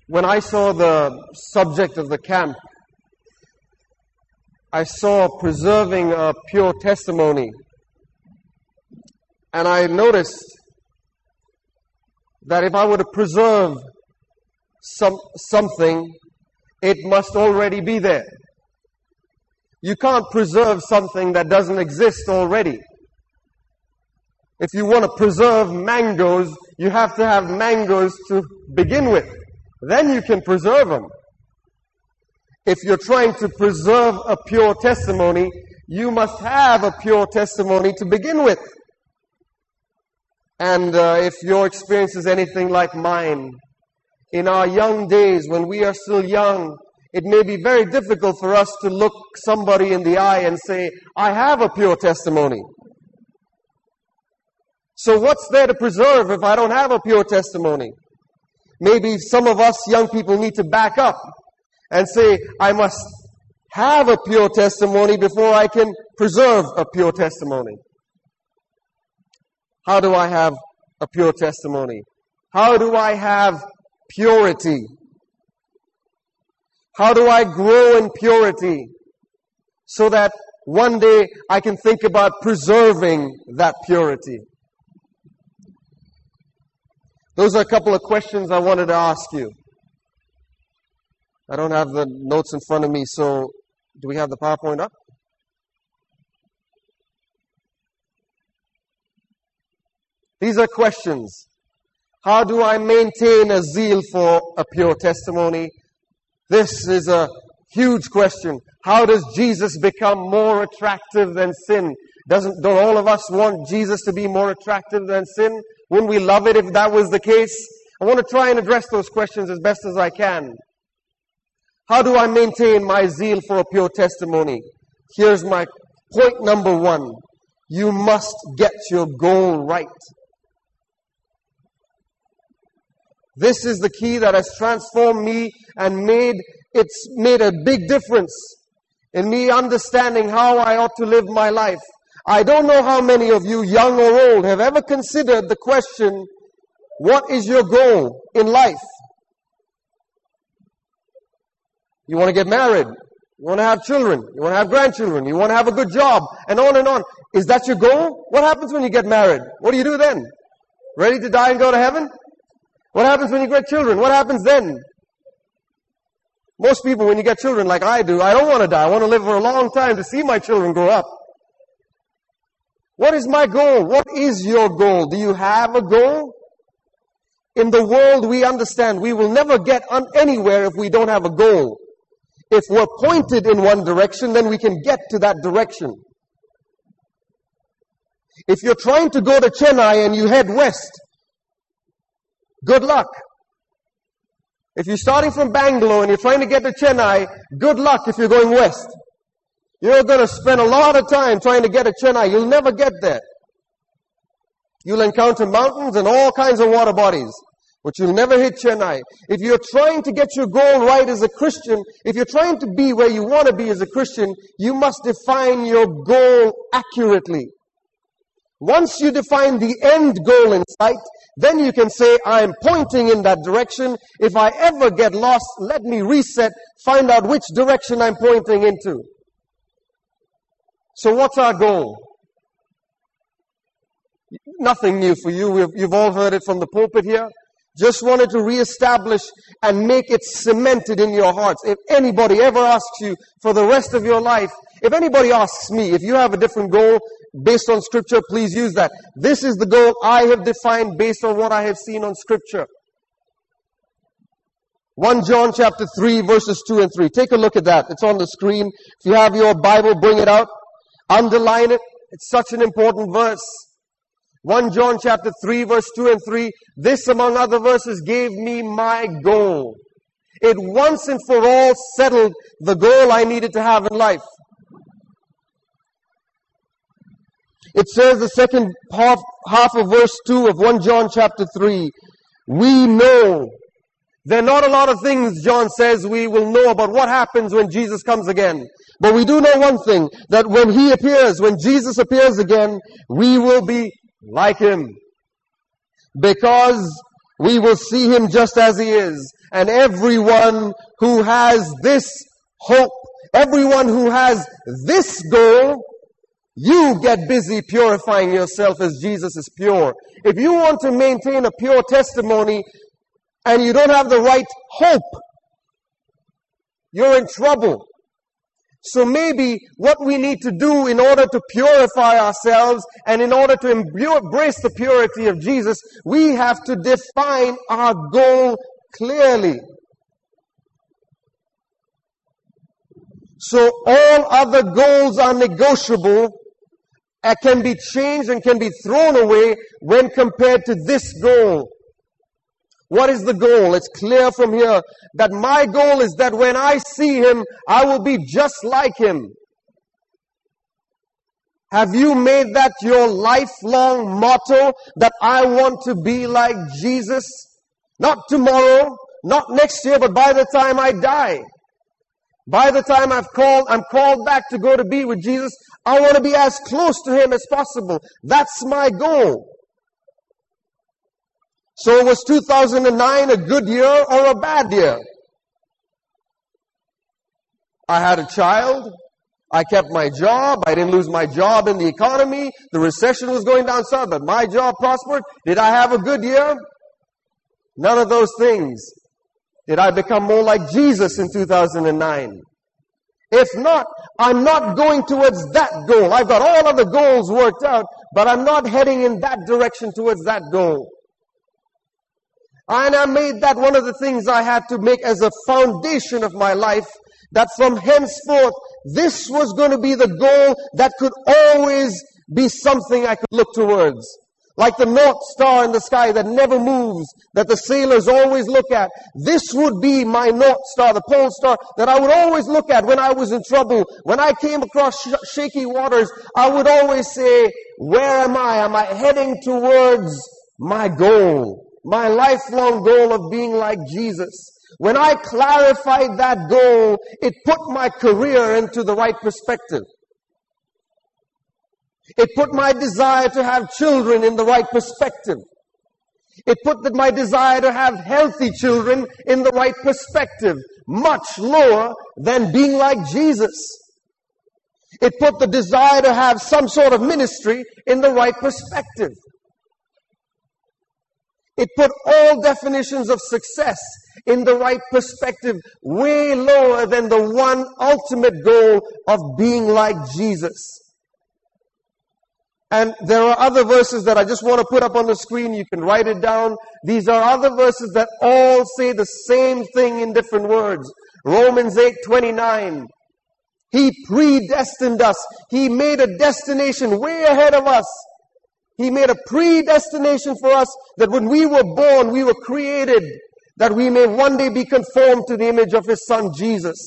When I saw the subject of the camp, I saw preserving a pure testimony. And I noticed that if I were to preserve something, it must already be there. You can't preserve something that doesn't exist already. If you want to preserve mangoes, you have to have mangoes to begin with. Then you can preserve them. If you're trying to preserve a pure testimony, you must have a pure testimony to begin with. And if your experience is anything like mine, in our young days, when we are still young, it may be very difficult for us to look somebody in the eye and say, I have a pure testimony. So what's there to preserve if I don't have a pure testimony? Maybe some of us young people need to back up and say, I must have a pure testimony before I can preserve a pure testimony. How do I have a pure testimony? How do I have purity? How do I grow in purity so that one day I can think about preserving that purity? Those are a couple of questions I wanted to ask you. I don't have the notes in front of me, so do we have the PowerPoint up? These are questions. How do I maintain a zeal for a pure testimony? This is a huge question. How does Jesus become more attractive than sin? Don't all of us want Jesus to be more attractive than sin? Wouldn't we love it if that was the case? I want to try and address those questions as best as I can. How do I maintain my zeal for a pure testimony? Here's my point number one. You must get your goal right. This is the key that has transformed me and it's made a big difference in me understanding how I ought to live my life. I don't know how many of you, young or old, have ever considered the question, what is your goal in life? You want to get married. You want to have children. You want to have grandchildren. You want to have a good job. And on and on. Is that your goal? What happens when you get married? What do you do then? Ready to die and go to heaven? What happens when you get children? What happens then? Most people, when you get children like I do, I don't want to die. I want to live for a long time to see my children grow up. What is my goal? What is your goal? Do you have a goal? In the world, we understand we will never get anywhere if we don't have a goal. If we're pointed in one direction, then we can get to that direction. If you're trying to go to Chennai and you head west, good luck. If you're starting from Bangalore and you're trying to get to Chennai, good luck if you're going west. You're going to spend a lot of time trying to get to Chennai. You'll never get there. You'll encounter mountains and all kinds of water bodies, but you'll never hit Chennai. If you're trying to get your goal right as a Christian, if you're trying to be where you want to be as a Christian, you must define your goal accurately. Once you define the end goal in sight, then you can say, I'm pointing in that direction. If I ever get lost, let me reset, find out which direction I'm pointing into. So what's our goal? Nothing new for you. You've all heard it from the pulpit here. Just wanted to reestablish and make it cemented in your hearts. If anybody ever asks you for the rest of your life, if anybody asks me, if you have a different goal based on Scripture, please use that. This is the goal I have defined based on what I have seen on Scripture. 1 John chapter 3 verses 2 and 3. Take a look at that. It's on the screen. If you have your Bible, bring it out. Underline it. It's such an important verse. 1 John chapter 3 verse 2 and 3. This among other verses gave me my goal. It once and for all settled the goal I needed to have in life. It says the second half of verse 2 of 1 John chapter 3. We know. There are not a lot of things, John says, we will know about what happens when Jesus comes again. But we do know one thing, that when He appears, when Jesus appears again, we will be like Him. Because we will see Him just as He is. And everyone who has this hope, everyone who has this goal, you get busy purifying yourself as Jesus is pure. If you want to maintain a pure testimony and you don't have the right hope, you're in trouble. So maybe what we need to do in order to purify ourselves and in order to embrace the purity of Jesus, we have to define our goal clearly. So all other goals are negotiable and can be changed and can be thrown away when compared to this goal. What is the goal? It's clear from here that my goal is that when I see Him, I will be just like Him. Have you made that your lifelong motto, that I want to be like Jesus? Not tomorrow, not next year, but by the time I die. By the time I'm called back to go to be with Jesus, I want to be as close to Him as possible. That's my goal. So was 2009 a good year or a bad year? I had a child. I kept my job. I didn't lose my job in the economy. The recession was going down south, but my job prospered. Did I have a good year? None of those things. Did I become more like Jesus in 2009? If not, I'm not going towards that goal. I've got all of the goals worked out, but I'm not heading in that direction towards that goal. And I made that one of the things I had to make as a foundation of my life, that from henceforth, this was going to be the goal that could always be something I could look towards. Like the North Star in the sky that never moves, that the sailors always look at. This would be my North Star, the Pole Star, that I would always look at when I was in trouble. When I came across shaky waters, I would always say, where am I? Am I heading towards my goal? My lifelong goal of being like Jesus. When I clarified that goal, it put my career into the right perspective. It put my desire to have children in the right perspective. It put my desire to have healthy children in the right perspective, much lower than being like Jesus. It put the desire to have some sort of ministry in the right perspective. It put all definitions of success in the right perspective, way lower than the one ultimate goal of being like Jesus. And there are other verses that I just want to put up on the screen. You can write it down. These are other verses that all say the same thing in different words. Romans 8:29. He predestined us. He made a destination way ahead of us. He made a predestination for us that when we were born, we were created, that we may one day be conformed to the image of His Son, Jesus.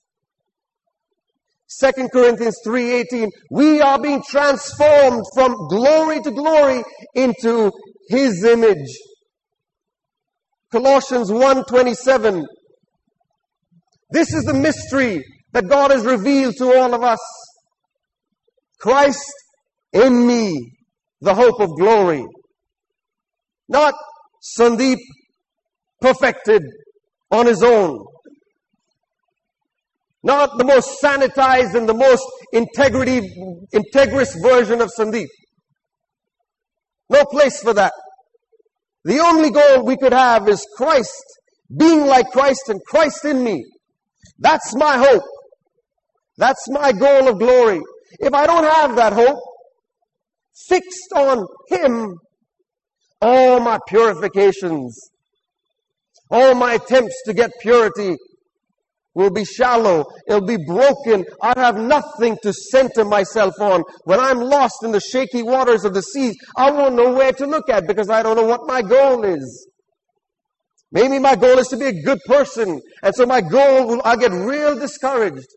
2 Corinthians 3:18, we are being transformed from glory to glory into His image. Colossians 1:27, this is the mystery that God has revealed to all of us. Christ in me, the hope of glory. Not Sandeep perfected on his own. Not the most sanitized and the most integrous version of Sandeep. No place for that. The only goal we could have is Christ, being like Christ and Christ in me. That's my hope. That's my goal of glory. If I don't have that hope, fixed on Him, all my purifications, all my attempts to get purity will be shallow. It'll be broken. I have nothing to center myself on. When I'm lost in the shaky waters of the seas, I won't know where to look at because I don't know what my goal is. Maybe my goal is to be a good person, and so I'll get real discouraged.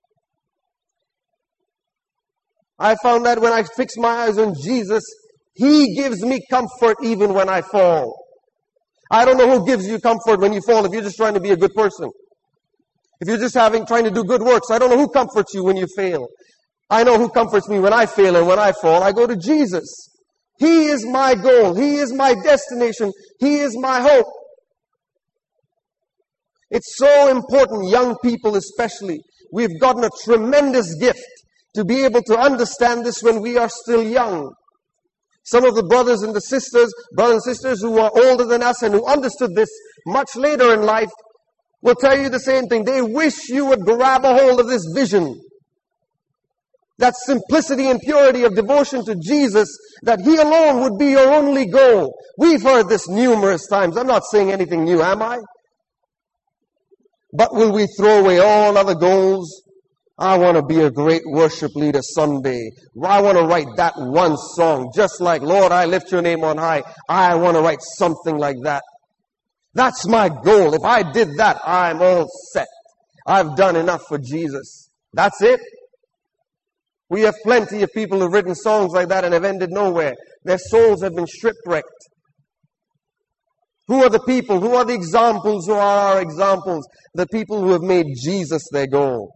I found that when I fix my eyes on Jesus, He gives me comfort even when I fall. I don't know who gives you comfort when you fall if you're just trying to be a good person. If you're just trying to do good works, I don't know who comforts you when you fail. I know who comforts me when I fail and when I fall. I go to Jesus. He is my goal. He is my destination. He is my hope. It's so important, young people especially. We've gotten a tremendous gift to be able to understand this when we are still young. Some of the brothers and sisters who are older than us and who understood this much later in life will tell you the same thing. They wish you would grab a hold of this vision. That simplicity and purity of devotion to Jesus, that He alone would be your only goal. We've heard this numerous times. I'm not saying anything new, am I? But will we throw away all other goals? I want to be a great worship leader someday. I want to write that one song, just like, Lord, I lift your name on high. I want to write something like that. That's my goal. If I did that, I'm all set. I've done enough for Jesus. That's it. We have plenty of people who've written songs like that and have ended nowhere. Their souls have been shipwrecked. Who are the people? Who are the examples? Who are our examples? The people who have made Jesus their goal.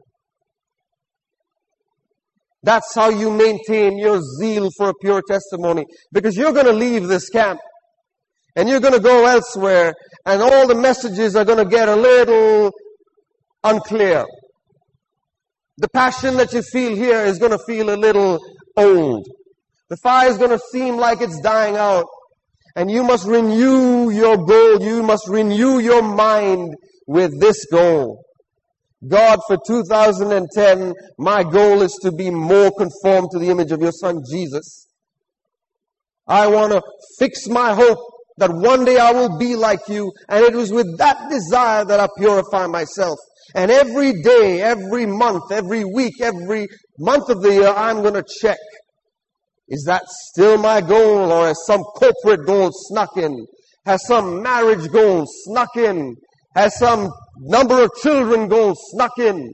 That's how you maintain your zeal for a pure testimony. Because you're going to leave this camp. And you're going to go elsewhere. And all the messages are going to get a little unclear. The passion that you feel here is going to feel a little old. The fire is going to seem like it's dying out. And you must renew your goal. You must renew your mind with this goal. God, for 2010, my goal is to be more conformed to the image of your Son, Jesus. I want to fix my hope that one day I will be like you. And it was with that desire that I purify myself. And every day, every month, every week, every month of the year, I'm going to check. Is that still my goal, or has some corporate goal snuck in? Has some marriage goal snuck in? Has some number of children goal snuck in?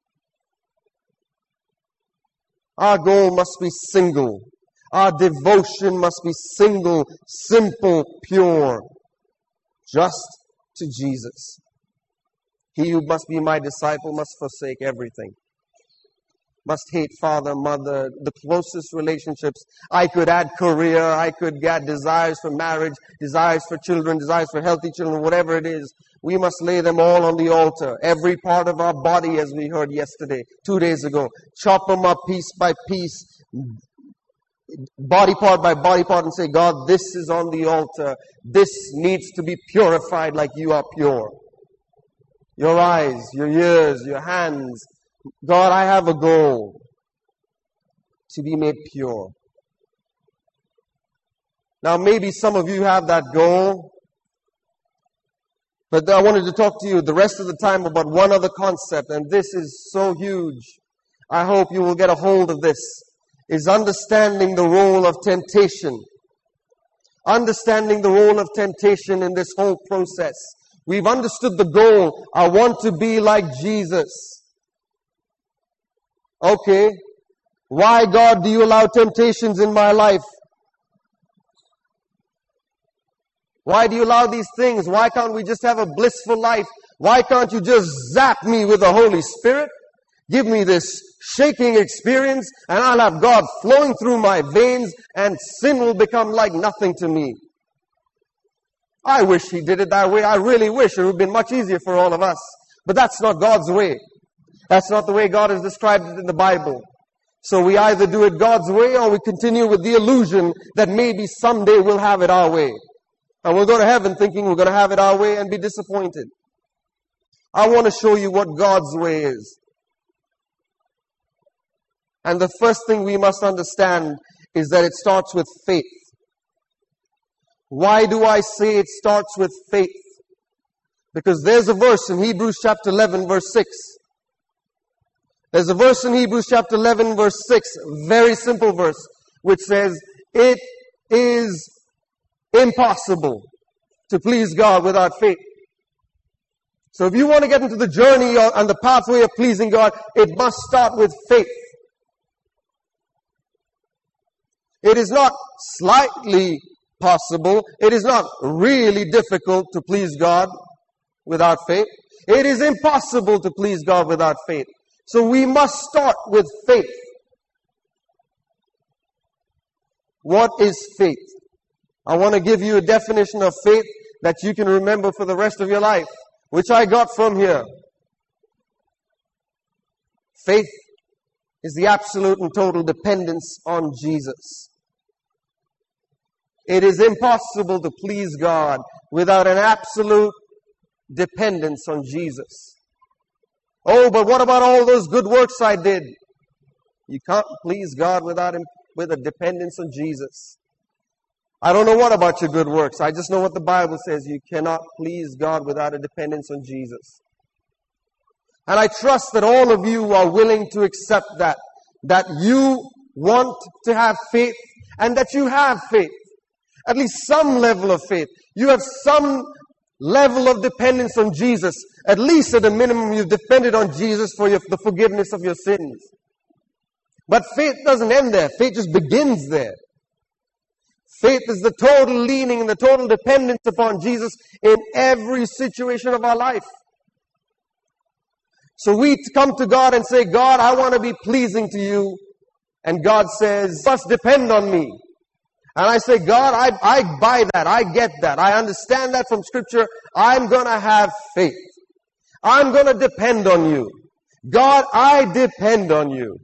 Our goal must be single. Our devotion must be single, simple, pure. Just to Jesus. He who must be my disciple must forsake everything. Must hate father, mother, the closest relationships. I could add career, I could add desires for marriage, desires for children, desires for healthy children, whatever it is. We must lay them all on the altar. Every part of our body, as we heard yesterday, 2 days ago. Chop them up piece by piece, body part by body part, and say, God, this is on the altar. This needs to be purified like you are pure. Your eyes, your ears, your hands. God, I have a goal to be made pure. Now, maybe some of you have that goal, but I wanted to talk to you the rest of the time about one other concept, and this is so huge. I hope you will get a hold of this, is understanding the role of temptation. Understanding the role of temptation in this whole process. We've understood the goal. I want to be like Jesus. Okay, why, God, do you allow temptations in my life? Why do you allow these things? Why can't we just have a blissful life? Why can't you just zap me with the Holy Spirit? Give me this shaking experience and I'll have God flowing through my veins and sin will become like nothing to me. I wish He did it that way. I really wish it would have been much easier for all of us. But that's not God's way. That's not the way God has described it in the Bible. So we either do it God's way or we continue with the illusion that maybe someday we'll have it our way. And we'll go to heaven thinking we're going to have it our way and be disappointed. I want to show you what God's way is. And the first thing we must understand is that it starts with faith. Why do I say it starts with faith? Because there's a verse in Hebrews chapter 11 verse 6. There's a verse in Hebrews chapter 11 verse 6, very simple verse, which says, it is impossible to please God without faith. So if you want to get into the journey and the pathway of pleasing God, it must start with faith. It is not slightly possible. It is not really difficult to please God without faith. It is impossible to please God without faith. So we must start with faith. What is faith? I want to give you a definition of faith that you can remember for the rest of your life. which I got from here. Faith is the absolute and total dependence on Jesus. It is impossible to please God without an absolute dependence on Jesus. Oh, but what about all those good works I did? You can't please God with a dependence on Jesus. I don't know what about your good works. I just know what the Bible says. You cannot please God without a dependence on Jesus. And I trust that all of you are willing to accept that you want to have faith and that you have faith. At least some level of faith. You have some level of dependence on Jesus. At least at a minimum you've depended on Jesus for the forgiveness of your sins. But faith doesn't end there. Faith just begins there. Faith is the total leaning and the total dependence upon Jesus in every situation of our life. So we come to God and say, God, I want to be pleasing to you. And God says, you must depend on me. And I say, God, I buy that. I get that. I understand that from Scripture. I'm going to have faith. I'm going to depend on you. God, I depend on you.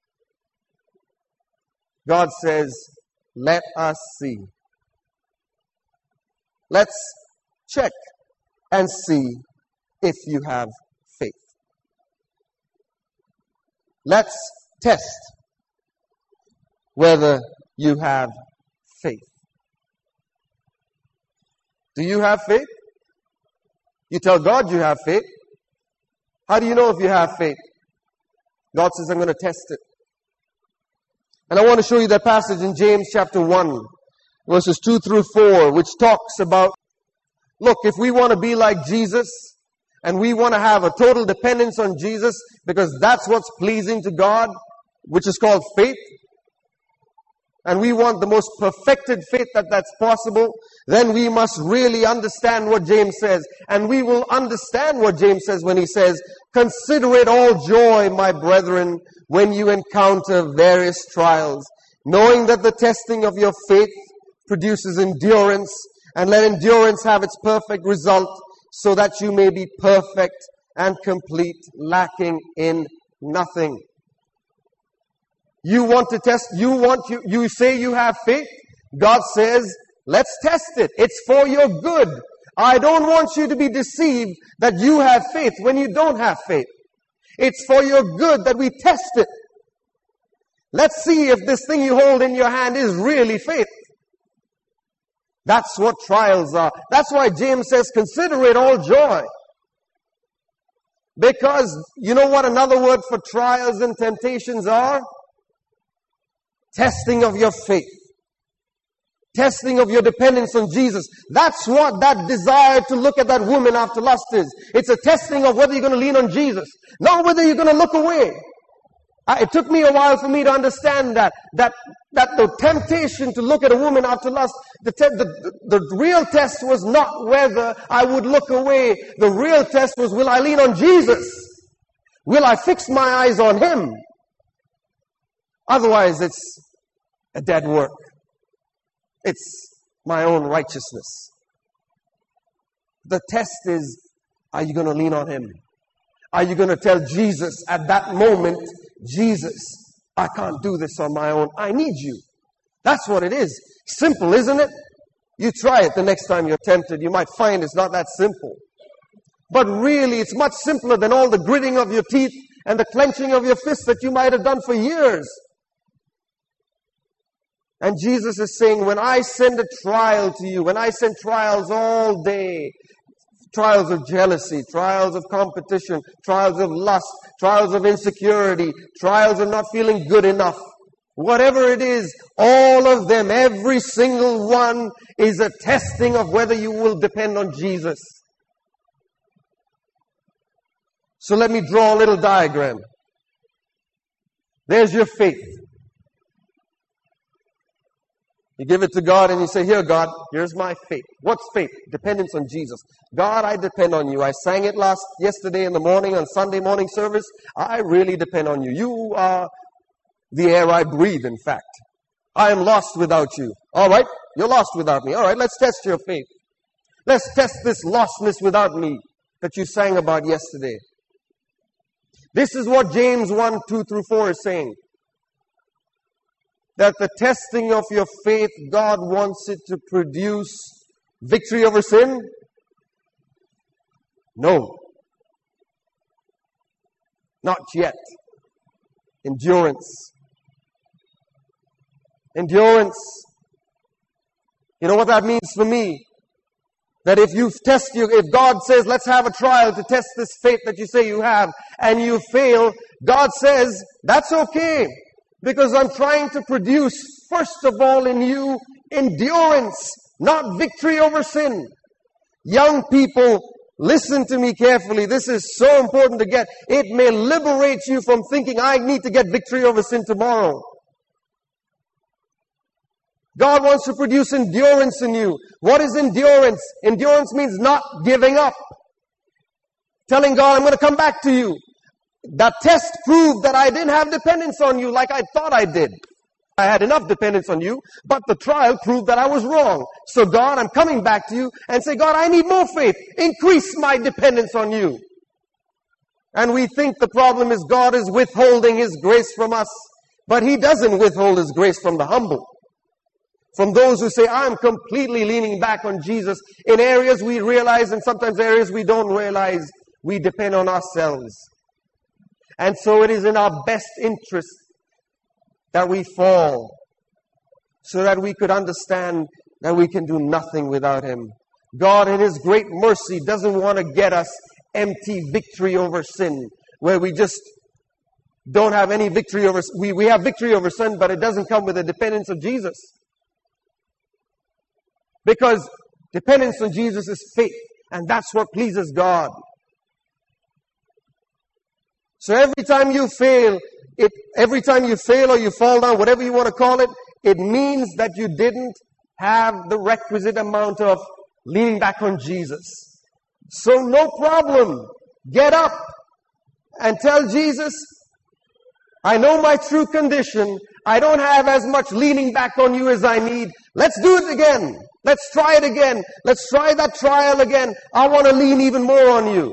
God says, let us see. Let's check and see if you have faith. Let's test whether you have faith. Do you have faith? You tell God you have faith. How do you know if you have faith? God says, I'm going to test it. And I want to show you that passage in James chapter 1, verses 2 through 4, which talks about, look, if we want to be like Jesus, and we want to have a total dependence on Jesus, because that's what's pleasing to God, which is called faith, and we want the most perfected faith that's possible, then we must really understand what James says. And we will understand what James says when he says, consider it all joy, my brethren, when you encounter various trials, knowing that the testing of your faith produces endurance, and let endurance have its perfect result, so that you may be perfect and complete, lacking in nothing. You want to test, you say you have faith. God says, let's test it. It's for your good. I don't want you to be deceived that you have faith when you don't have faith. It's for your good that we test it. Let's see if this thing you hold in your hand is really faith. That's what trials are. That's why James says, consider it all joy. Because you know what another word for trials and temptations are? Testing of your faith. Testing of your dependence on Jesus. That's what that desire to look at that woman after lust is. It's a testing of whether you're going to lean on Jesus. Not whether you're going to look away. It took me a while for me to understand that the temptation to look at a woman after lust, the real test was not whether I would look away. The real test was, will I lean on Jesus? Will I fix my eyes on Him? Otherwise, it's a dead work. It's my own righteousness. The test is, are you going to lean on Him? Are you going to tell Jesus at that moment, Jesus, I can't do this on my own. I need you. That's what it is. Simple, isn't it? You try it the next time you're tempted. You might find it's not that simple. But really, it's much simpler than all the gritting of your teeth and the clenching of your fists that you might have done for years. And Jesus is saying, when I send a trial to you, when I send trials all day, trials of jealousy, trials of competition, trials of lust, trials of insecurity, trials of not feeling good enough, whatever it is, all of them, every single one is a testing of whether you will depend on Jesus. So let me draw a little diagram. There's your faith. You give it to God and you say, here God, here's my faith. What's faith? Dependence on Jesus. God, I depend on you. I sang it yesterday in the morning on Sunday morning service. I really depend on you. You are the air I breathe, in fact. I am lost without you. All right, you're lost without me. All right, let's test your faith. Let's test this lostness without me. that you sang about yesterday. This is what James 1, 2 through 4 is saying. That the testing of your faith, God wants it to produce victory over sin? No. Not yet. Endurance. Endurance. You know what that means for me? That if if God says, let's have a trial to test this faith that you say you have, and you fail, God says, that's okay. Because I'm trying to produce, first of all in you, endurance, not victory over sin. Young people, listen to me carefully. This is so important to get. It may liberate you from thinking, I need to get victory over sin tomorrow. God wants to produce endurance in you. What is endurance? Endurance means not giving up. Telling God, I'm going to come back to you. That test proved that I didn't have dependence on you like I thought I did. I had enough dependence on you, but the trial proved that I was wrong. So God, I'm coming back to you and say, God, I need more faith. Increase my dependence on you. And we think the problem is God is withholding His grace from us. But He doesn't withhold His grace from the humble. From those who say, I'm completely leaning back on Jesus. In areas we realize and sometimes areas we don't realize, we depend on ourselves. And so it is in our best interest that we fall, so that we could understand that we can do nothing without Him. God in His great mercy doesn't want to get us empty victory over sin, where we just don't have any victory over sin. We have victory over sin, but it doesn't come with the dependence of Jesus. Because dependence on Jesus is faith, and that's what pleases God. So every time you fail or you fall down, whatever you want to call it, it means that you didn't have the requisite amount of leaning back on Jesus. So no problem. Get up and tell Jesus, I know my true condition. I don't have as much leaning back on you as I need. Let's do it again. Let's try it again. Let's try that trial again. I want to lean even more on you.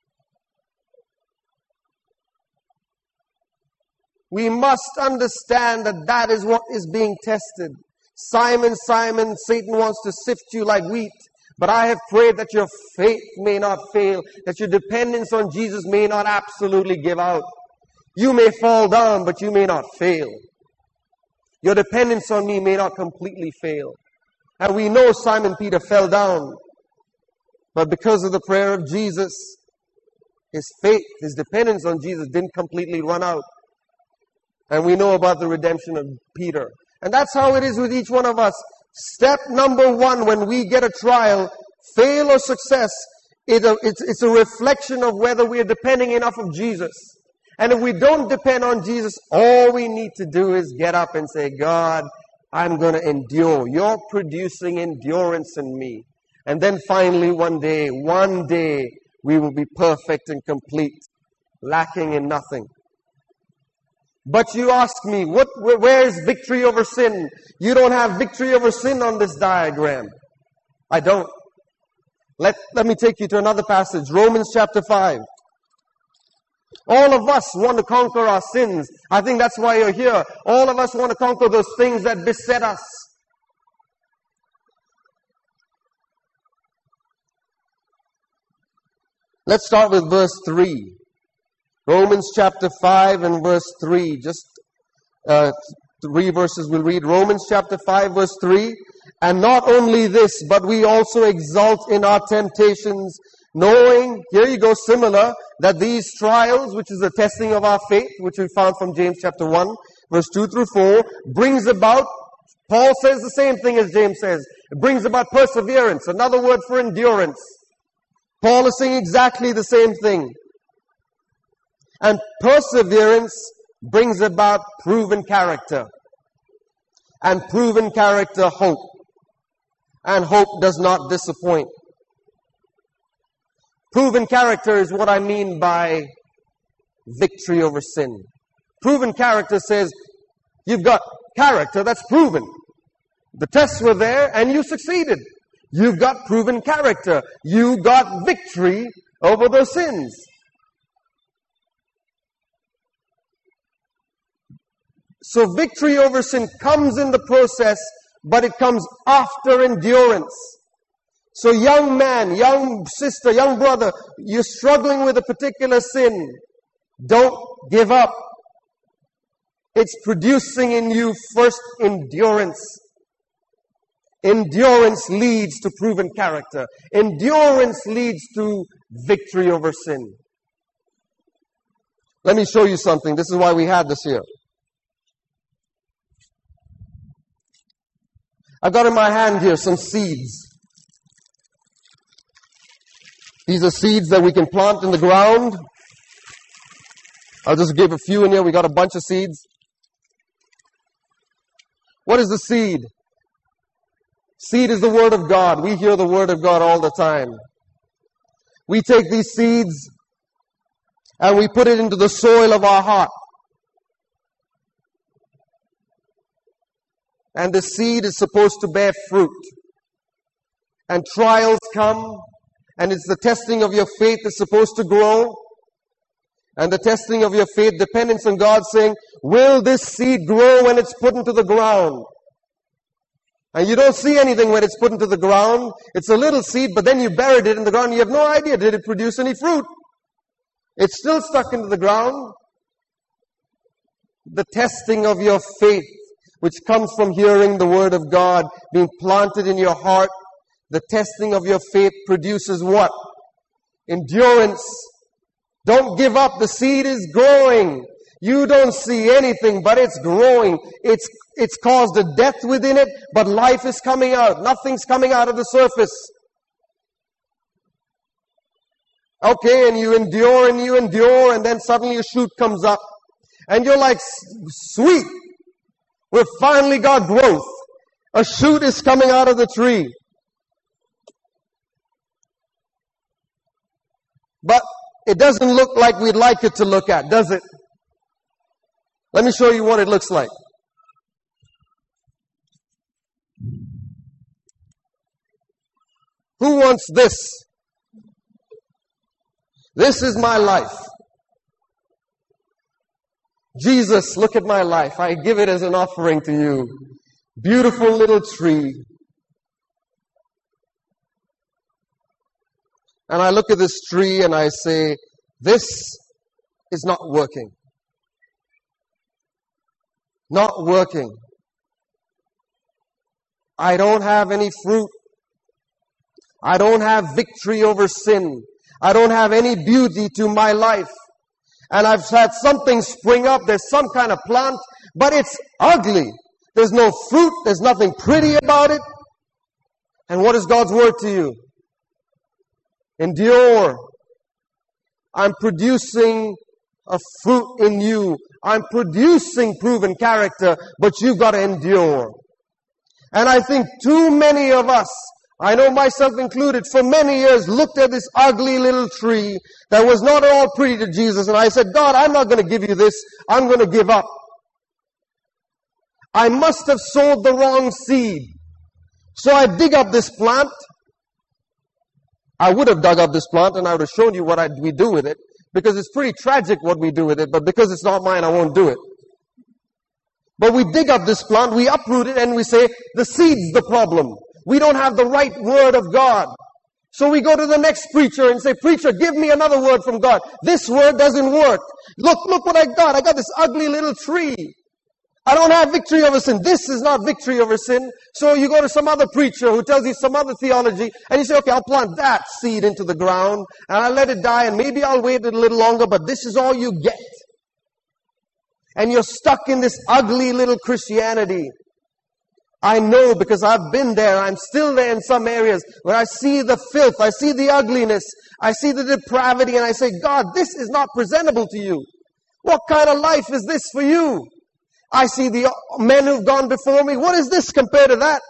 We must understand that that is what is being tested. Simon, Simon, Satan wants to sift you like wheat. But I have prayed that your faith may not fail, that your dependence on Jesus may not absolutely give out. You may fall down, but you may not fail. Your dependence on me may not completely fail. And we know Simon Peter fell down. But because of the prayer of Jesus, his faith, his dependence on Jesus didn't completely run out. And we know about the redemption of Peter. And that's how it is with each one of us. Step number one, when we get a trial, fail or success, it's a reflection of whether we are depending enough on Jesus. And if we don't depend on Jesus, all we need to do is get up and say, God, I'm going to endure. You're producing endurance in me. And then finally one day, we will be perfect and complete, lacking in nothing. But you ask me, where is victory over sin? You don't have victory over sin on this diagram. I don't. Let me take you to another passage, Romans chapter 5. All of us want to conquer our sins. I think that's why you're here. All of us want to conquer those things that beset us. Let's start with verse 3. Romans chapter 5 and verse 3. Just 3 verses we'll read. Romans chapter 5 verse 3. And not only this, but we also exult in our temptations, knowing, here you go, similar, that these trials, which is the testing of our faith, which we found from James chapter 1, verse 2 through 4, brings about, Paul says the same thing as James says, it brings about perseverance, another word for endurance. Paul is saying exactly the same thing. And perseverance brings about proven character. And proven character, hope. And hope does not disappoint. Proven character is what I mean by victory over sin. Proven character says, you've got character that's proven. The tests were there and you succeeded. You've got proven character. You got victory over those sins. So victory over sin comes in the process, but it comes after endurance. So young man, young sister, young brother, you're struggling with a particular sin. Don't give up. It's producing in you first endurance. Endurance leads to proven character. Endurance leads to victory over sin. Let me show you something. This is why we had this here. I've got in my hand here some seeds. These are seeds that we can plant in the ground. I'll just give a few in here. We got a bunch of seeds. What is the seed? Seed is the Word of God. We hear the Word of God all the time. We take these seeds and we put it into the soil of our heart. And the seed is supposed to bear fruit. And trials come, and it's the testing of your faith that's supposed to grow. And the testing of your faith depends on God saying, will this seed grow when it's put into the ground? And you don't see anything when it's put into the ground. It's a little seed, but then you buried it in the ground. You have no idea, did it produce any fruit? It's still stuck into the ground. The testing of your faith, which comes from hearing the Word of God being planted in your heart, the testing of your faith produces what? Endurance. Don't give up. The seed is growing. You don't see anything, but it's growing. It's caused a death within it, but life is coming out. Nothing's coming out of the surface. Okay, and you endure, and then suddenly a shoot comes up. And you're like, sweet. We've finally got growth. A shoot is coming out of the tree. But it doesn't look like we'd like it to look at, does it? Let me show you what it looks like. Who wants this? This is my life. Jesus, look at my life. I give it as an offering to you. Beautiful little tree. And I look at this tree and I say, this is not working. Not working. I don't have any fruit. I don't have victory over sin. I don't have any beauty to my life. And I've had something spring up. There's some kind of plant, but it's ugly. There's no fruit. There's nothing pretty about it. And what is God's word to you? Endure. I'm producing a fruit in you. I'm producing proven character, but you've got to endure. And I think too many of us, I know myself included, for many years looked at this ugly little tree that was not at all pretty to Jesus. And I said, God, I'm not going to give you this. I'm going to give up. I must have sowed the wrong seed. So I dig up this plant. I would have dug up this plant and I would have shown you what we do with it. Because it's pretty tragic what we do with it. But because it's not mine, I won't do it. But we dig up this plant, we uproot it, and we say, the seed's the problem. We don't have the right word of God. So we go to the next preacher and say, preacher, give me another word from God. This word doesn't work. Look what I got. I got this ugly little tree. I don't have victory over sin. This is not victory over sin. So you go to some other preacher who tells you some other theology, and you say, okay, I'll plant that seed into the ground, and I'll let it die, and maybe I'll wait a little longer, but this is all you get. And you're stuck in this ugly little Christianity. I know because I've been there. I'm still there in some areas where I see the filth. I see the ugliness. I see the depravity. And I say, God, this is not presentable to you. What kind of life is this for you? I see the men who've gone before me. What is this compared to that?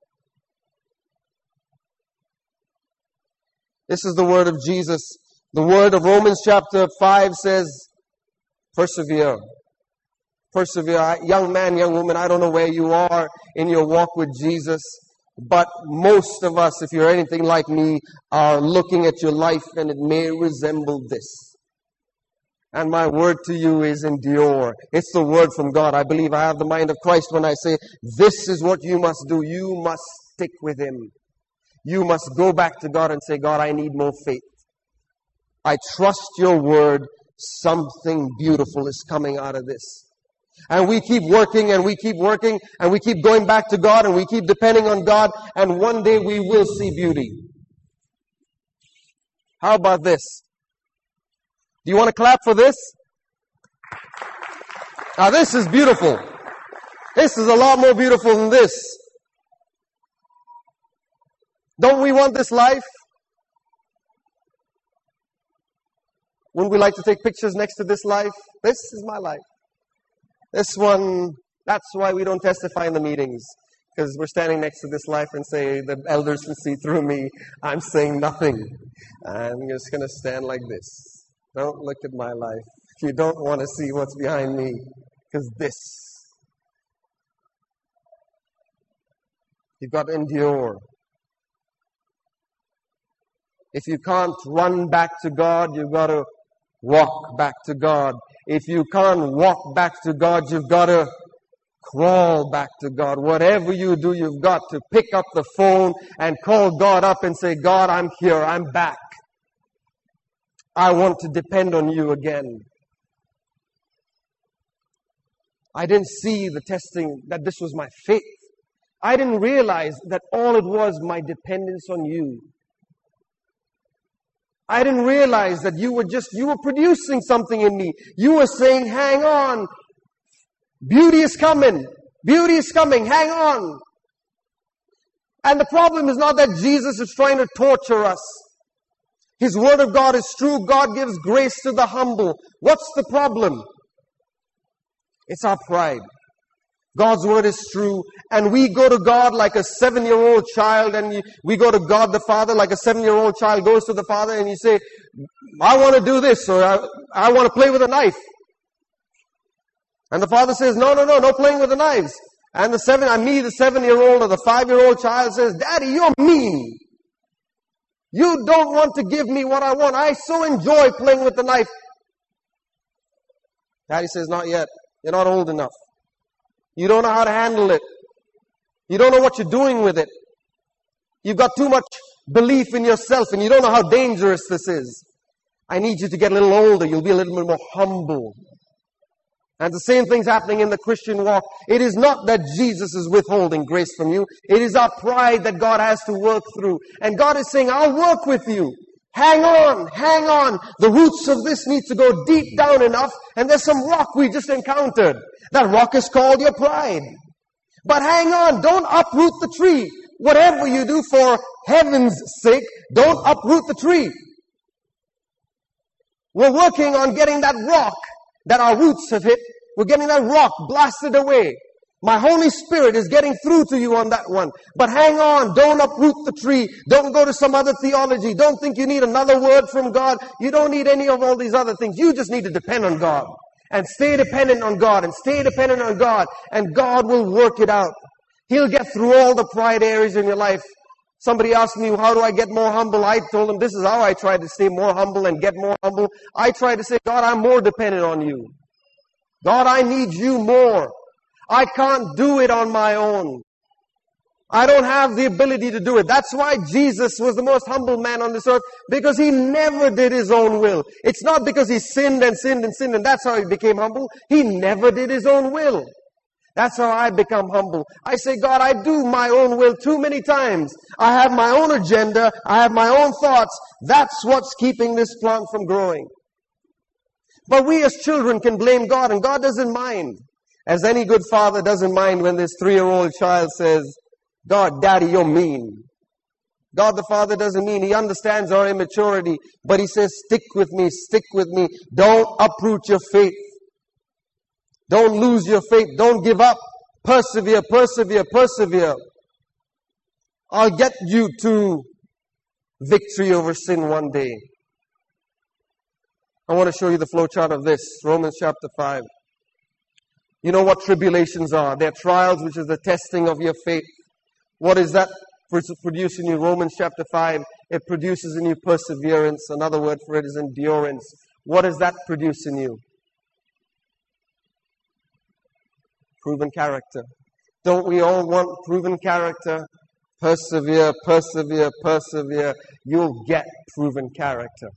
This is the word of Jesus. The word of Romans chapter 5 says, persevere. Persevere. Young man, young woman, I don't know where you are in your walk with Jesus, But most of us, if you're anything like me, are looking at your life and it may resemble this. And my word to you is endure. It's the word from God. I believe I have the mind of Christ when I say, this is what you must do. You must stick with Him. You must go back to God and say, God, I need more faith. I trust your word. Something beautiful is coming out of this. And we keep working and we keep working and we keep going back to God and we keep depending on God, and one day we will see beauty. How about this? Do you want to clap for this? Now this is beautiful. This is a lot more beautiful than this. Don't we want this life? Wouldn't we like to take pictures next to this life? This is my life. This one, that's why we don't testify in the meetings. Because we're standing next to this life and say, the elders can see through me. I'm saying nothing. I'm just going to stand like this. Don't look at my life. You don't want to see what's behind me. Because this. You've got to endure. If you can't run back to God, you've got to walk back to God. If you can't walk back to God, you've got to crawl back to God. Whatever you do, you've got to pick up the phone and call God up and say, God, I'm here. I'm back. I want to depend on you again. I didn't see the testing that this was my faith. I didn't realize that all it was my dependence on you. I didn't realize that you were producing something in me. You were saying, hang on. Beauty is coming. Beauty is coming. Hang on. And the problem is not that Jesus is trying to torture us. His word of God is true. God gives grace to the humble. What's the problem? It's our pride. God's word is true. And we go to God like a 7-year-old child. And we go to God the Father like a 7-year-old child goes to the Father. And you say, I want to do this. Or I want to play with a knife. And the Father says, no playing with the knives. And the 7-year-old or the 5-year-old child says, Daddy, you're mean. You don't want to give me what I want. I so enjoy playing with the knife. Daddy says, not yet. You're not old enough. You don't know how to handle it. You don't know what you're doing with it. You've got too much belief in yourself and you don't know how dangerous this is. I need you to get a little older. You'll be a little bit more humble. And the same thing's happening in the Christian walk. It is not that Jesus is withholding grace from you. It is our pride that God has to work through. And God is saying, I'll work with you. Hang on, hang on. The roots of this need to go deep down enough. And there's some rock we just encountered. That rock is called your pride. But hang on, don't uproot the tree. Whatever you do for heaven's sake, don't uproot the tree. We're working on getting that rock that our roots have hit. We're getting that rock blasted away. My Holy Spirit is getting through to you on that one. But hang on, don't uproot the tree. Don't go to some other theology. Don't think you need another word from God. You don't need any of all these other things. You just need to depend on God. And stay dependent on God. And stay dependent on God. And God will work it out. He'll get through all the pride areas in your life. Somebody asked me, how do I get more humble? I told them, this is how I try to stay more humble and get more humble. I try to say, God, I'm more dependent on you. God, I need you more. I can't do it on my own. I don't have the ability to do it. That's why Jesus was the most humble man on this earth, because he never did his own will. It's not because he sinned and sinned and sinned and that's how he became humble. He never did his own will. That's how I become humble. I say, God, I do my own will too many times. I have my own agenda. I have my own thoughts. That's what's keeping this plant from growing. But we as children can blame God, and God doesn't mind. As any good father doesn't mind when this 3-year-old child says, God, Daddy, you're mean. God the Father doesn't mean. He understands our immaturity. But he says, stick with me, stick with me. Don't uproot your faith. Don't lose your faith. Don't give up. Persevere, persevere, persevere. I'll get you to victory over sin one day. I want to show you the flowchart of this. Romans chapter 5. You know what tribulations are. They're trials, which is the testing of your faith. What is that? produce in you? Romans chapter 5, it produces in you perseverance. Another word for it is endurance. What does that produce in you? Proven character. Don't we all want proven character? Persevere, persevere, persevere. You'll get proven character.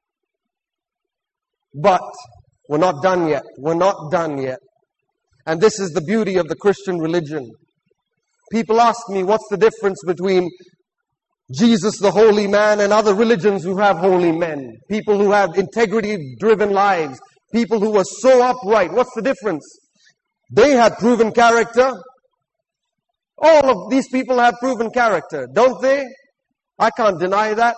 But we're not done yet. We're not done yet. And this is the beauty of the Christian religion. People ask me, what's the difference between Jesus, the holy man, and other religions who have holy men? People who have integrity-driven lives. People who are so upright. What's the difference? They had proven character. All of these people have proven character, don't they? I can't deny that.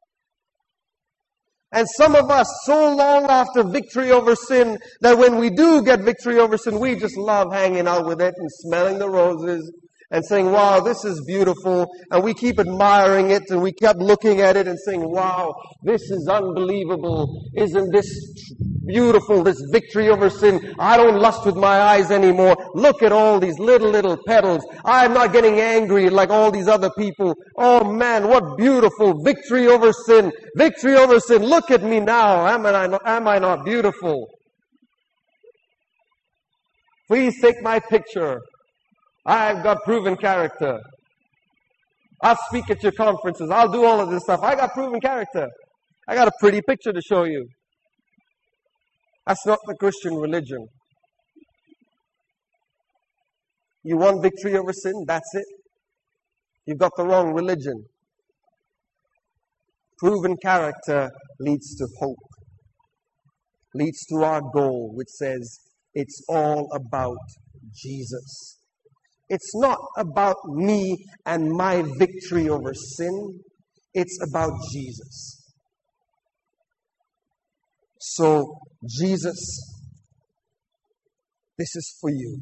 And some of us, so long after victory over sin, that when we do get victory over sin, we just love hanging out with it and smelling the roses and saying, wow, this is beautiful. And we keep admiring it and we kept looking at it and saying, wow, this is unbelievable. Isn't this beautiful, this victory over sin? I don't lust with my eyes anymore. Look at all these little petals. I'm not getting angry like all these other people. Oh man, what beautiful victory over sin. Victory over sin. Look at me now. Am I not beautiful? Please take my picture. I've got proven character. I'll speak at your conferences. I'll do all of this stuff. I got proven character. I got a pretty picture to show you. That's not the Christian religion. You want victory over sin? That's it. You've got the wrong religion. Proven character leads to hope. Leads to our goal, which says it's all about Jesus. It's not about me and my victory over sin. It's about Jesus. So, Jesus, this is for you.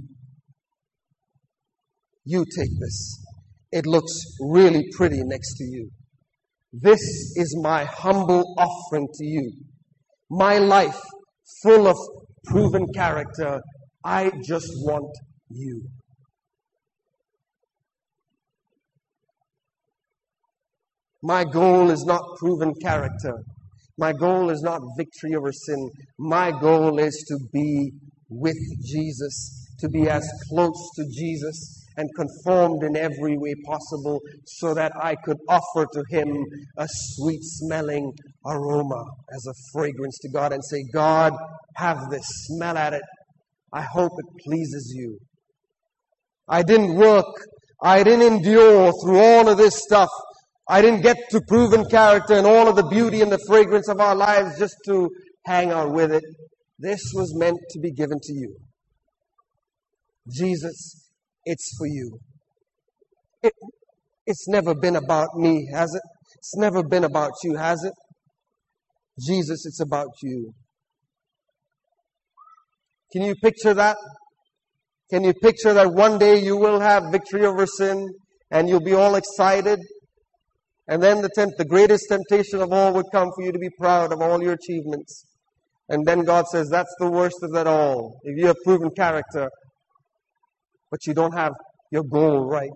You take this. It looks really pretty next to you. This is my humble offering to you. My life full of proven character. I just want you. My goal is not proven character. My goal is not victory over sin. My goal is to be with Jesus, to be as close to Jesus and conformed in every way possible so that I could offer to Him a sweet-smelling aroma as a fragrance to God and say, God, have this, smell at it. I hope it pleases you. I didn't work. I didn't endure through all of this stuff. I didn't get to proven character and all of the beauty and the fragrance of our lives just to hang out with it. This was meant to be given to you. Jesus, it's for you. It's never been about me, has it? It's never been about you, has it? Jesus, it's about you. Can you picture that? Can you picture that one day you will have victory over sin and you'll be all excited? And then the greatest temptation of all would come for you to be proud of all your achievements. And then God says, that's the worst of it all. If you have proven character, but you don't have your goal right.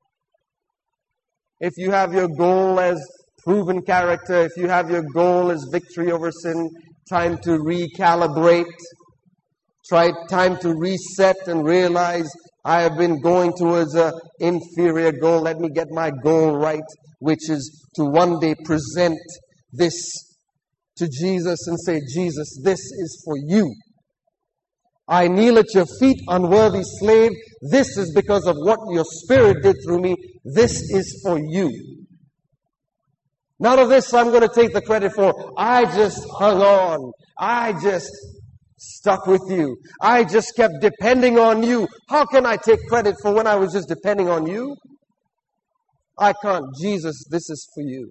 If you have your goal as proven character, if you have your goal as victory over sin, time to recalibrate. Time to reset and realize I have been going towards an inferior goal. Let me get my goal right, which is to one day present this to Jesus and say, Jesus, this is for you. I kneel at your feet, unworthy slave. This is because of what your Spirit did through me. This is for you. None of this I'm going to take the credit for. I just hung on. I just stuck with you. I just kept depending on you. How can I take credit for when I was just depending on you? I can't. Jesus, this is for you.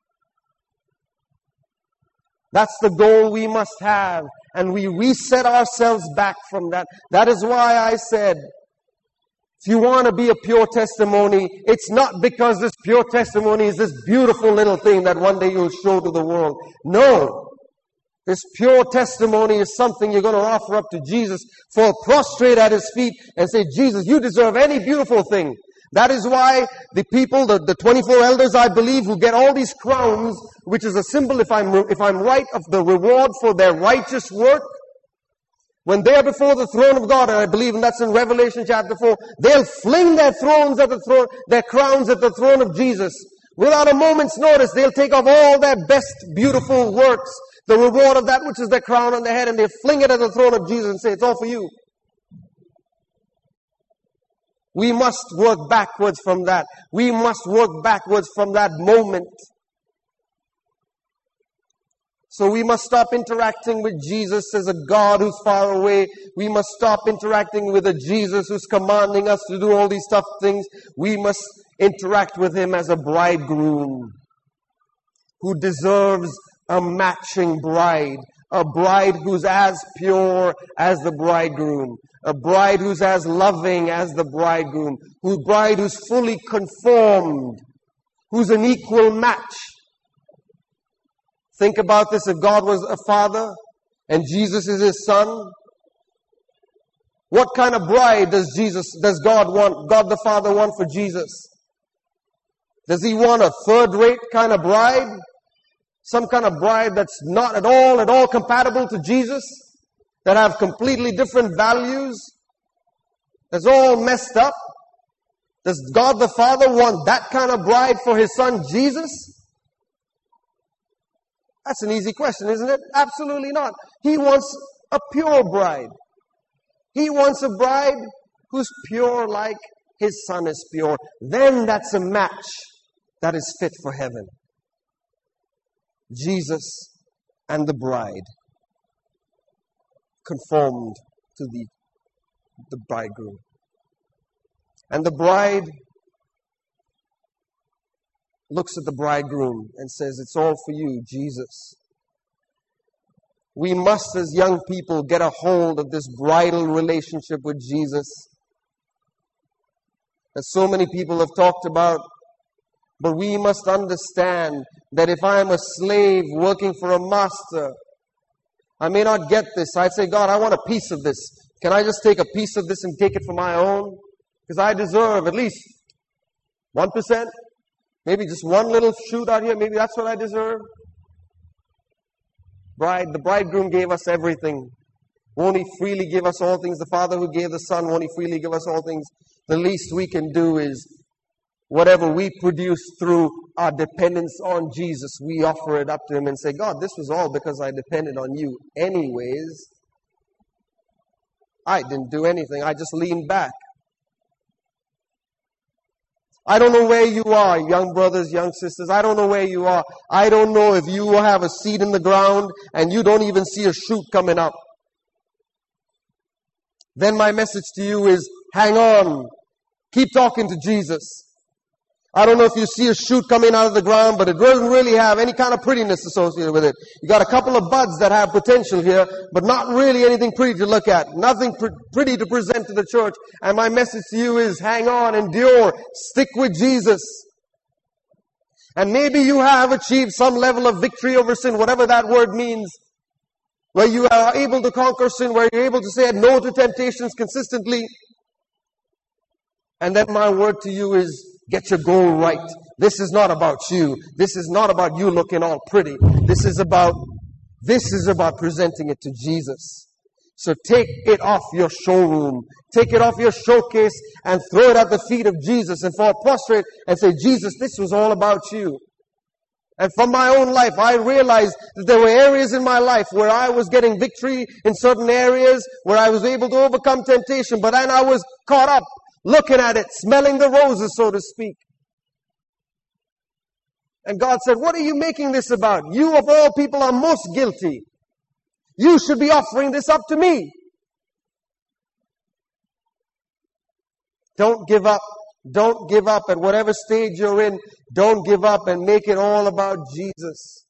That's the goal we must have. And we reset ourselves back from that. That is why I said, if you want to be a pure testimony, it's not because this pure testimony is this beautiful little thing that one day you'll show to the world. No. This pure testimony is something you're going to offer up to Jesus, fall prostrate at His feet and say, Jesus, you deserve any beautiful thing That is why the people, the 24 elders, I believe, who get all these crowns, which is a symbol, if I'm right, of the reward for their righteous work, when they're before the throne of God, and I believe that's in Revelation chapter 4, they'll fling their crowns at the throne of Jesus. Without a moment's notice, they'll take off all their best, beautiful works, the reward of that which is their crown on their head, and they'll fling it at the throne of Jesus and say, it's all for you. We must work backwards from that. We must work backwards from that moment. So we must stop interacting with Jesus as a God who's far away. We must stop interacting with a Jesus who's commanding us to do all these tough things. We must interact with Him as a bridegroom who deserves a matching bride. A bride who's as pure as the bridegroom. A bride who's as loving as the bridegroom. A bride who's fully conformed. Who's an equal match. Think about this. If God was a father and Jesus is His son, what kind of bride does God the Father want for Jesus? Does He want a third-rate kind of bride? Some kind of bride that's not at all compatible to Jesus? That have completely different values? That's all messed up? Does God the Father want that kind of bride for His Son Jesus? That's an easy question, isn't it? Absolutely not. He wants a pure bride. He wants a bride who's pure like His Son is pure. Then that's a match that is fit for heaven. Jesus and the bride conformed to the bridegroom. And the bride looks at the bridegroom and says, it's all for you, Jesus. We must, as young people, get a hold of this bridal relationship with Jesus that so many people have talked about. But we must understand that if I'm a slave working for a master, I may not get this. I'd say, God, I want a piece of this. Can I just take a piece of this and take it for my own? Because I deserve at least 1%. Maybe just one little shoot out here. Maybe that's what I deserve. The bridegroom gave us everything. Won't He freely give us all things? The Father who gave the Son, won't He freely give us all things? The least we can do is whatever we produce through our dependence on Jesus, we offer it up to Him and say, God, this was all because I depended on You anyways. I didn't do anything. I just leaned back. I don't know where you are, young brothers, young sisters. I don't know where you are. I don't know if you have a seed in the ground and you don't even see a shoot coming up. Then my message to you is, hang on. Keep talking to Jesus. I don't know if you see a shoot coming out of the ground, but it doesn't really have any kind of prettiness associated with it. You got a couple of buds that have potential here, but not really anything pretty to look at. Nothing pretty to present to the church. And my message to you is, hang on, endure, stick with Jesus. And maybe you have achieved some level of victory over sin, whatever that word means, where you are able to conquer sin, where you're able to say no to temptations consistently. And then my word to you is, get your goal right. This is not about you. This is not about you looking all pretty. This is about presenting it to Jesus. So take it off your showroom. Take it off your showcase and throw it at the feet of Jesus and fall prostrate and say, Jesus, this was all about You. And from my own life, I realized that there were areas in my life where I was getting victory in certain areas, where I was able to overcome temptation, but then I was caught up looking at it, smelling the roses, so to speak. And God said, what are you making this about? You of all people are most guilty. You should be offering this up to Me. Don't give up. Don't give up at whatever stage you're in. Don't give up and make it all about Jesus.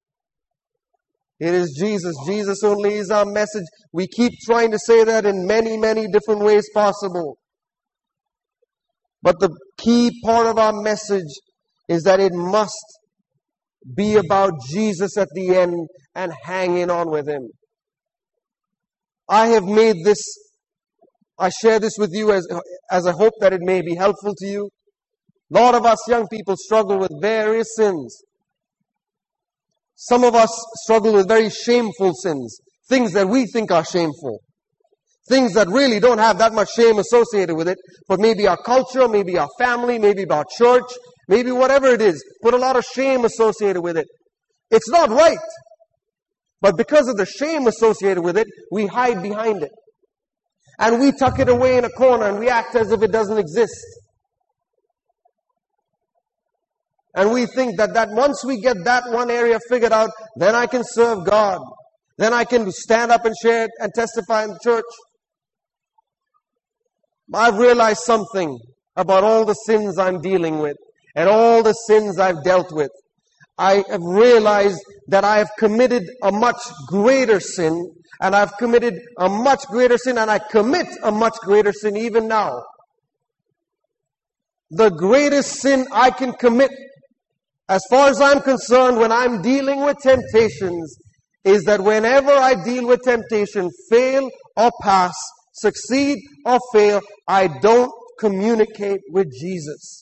It is Jesus. Jesus only is our message. We keep trying to say that in many, many different ways possible. But the key part of our message is that it must be about Jesus at the end and hanging on with Him. I have made this I share this with you as I hope that it may be helpful to you. A lot of us young people struggle with various sins. Some of us struggle with very shameful sins. Things that we think are shameful. Things that really don't have that much shame associated with it. But maybe our culture, maybe our family, maybe our church, maybe whatever it is. Put a lot of shame associated with it. It's not right. But because of the shame associated with it, we hide behind it. And we tuck it away in a corner and we act as if it doesn't exist. And we think that once we get that one area figured out, then I can serve God. Then I can stand up and share it and testify in the church. I've realized something about all the sins I'm dealing with and all the sins I've dealt with. I have realized that I have committed a much greater sin, and I've committed a much greater sin, and I commit a much greater sin even now. The greatest sin I can commit, as far as I'm concerned, when I'm dealing with temptations, is that whenever I deal with temptation, fail or pass, succeed or fail, I don't communicate with Jesus.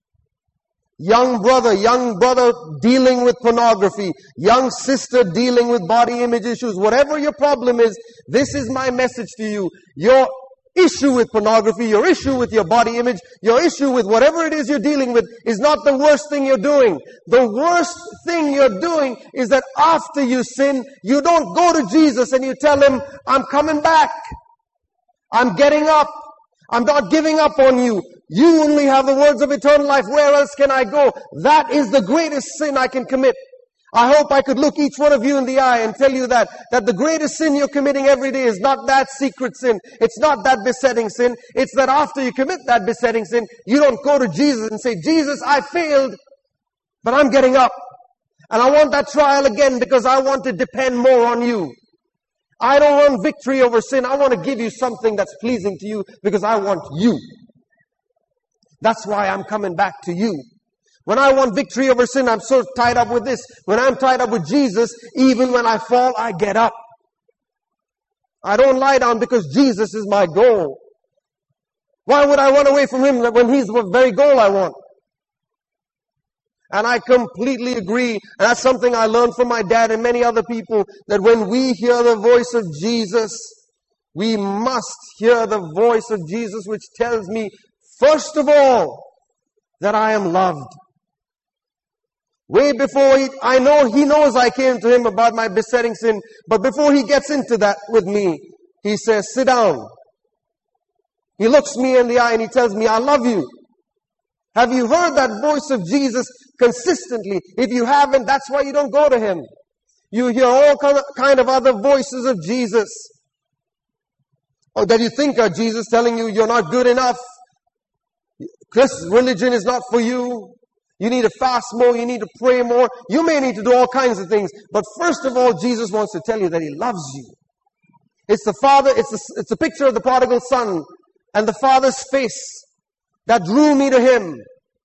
Young brother dealing with pornography, young sister dealing with body image issues, whatever your problem is, this is my message to you. Your issue with pornography, your issue with your body image, your issue with whatever it is you're dealing with is not the worst thing you're doing. The worst thing you're doing is that after you sin, you don't go to Jesus and you tell Him, I'm coming back. I'm getting up. I'm not giving up on you. You only have the words of eternal life. Where else can I go? That is the greatest sin I can commit. I hope I could look each one of you in the eye and tell you that the greatest sin you're committing every day is not that secret sin. It's not that besetting sin. It's that after you commit that besetting sin, you don't go to Jesus and say, Jesus, I failed, but I'm getting up. And I want that trial again because I want to depend more on you. I don't want victory over sin. I want to give you something that's pleasing to you because I want you. That's why I'm coming back to you. When I want victory over sin, I'm so tied up with this. When I'm tied up with Jesus, even when I fall, I get up. I don't lie down because Jesus is my goal. Why would I run away from Him when He's the very goal I want? And I completely agree. And that's something I learned from my dad and many other people, that when we hear the voice of Jesus, we must hear the voice of Jesus, which tells me, first of all, that I am loved. Way before He knows I came to Him about my besetting sin, but before He gets into that with me, He says, sit down. He looks me in the eye and He tells me, I love you. Have you heard that voice of Jesus consistently? If you haven't, that's why you don't go to Him. You hear all kind of other voices of Jesus. Or that you think are Jesus telling you you're not good enough. Christian religion is not for you. You need to fast more. You need to pray more. You may need to do all kinds of things. But first of all, Jesus wants to tell you that He loves you. It's the Father, it's a picture of the prodigal son and the Father's face that drew me to Him.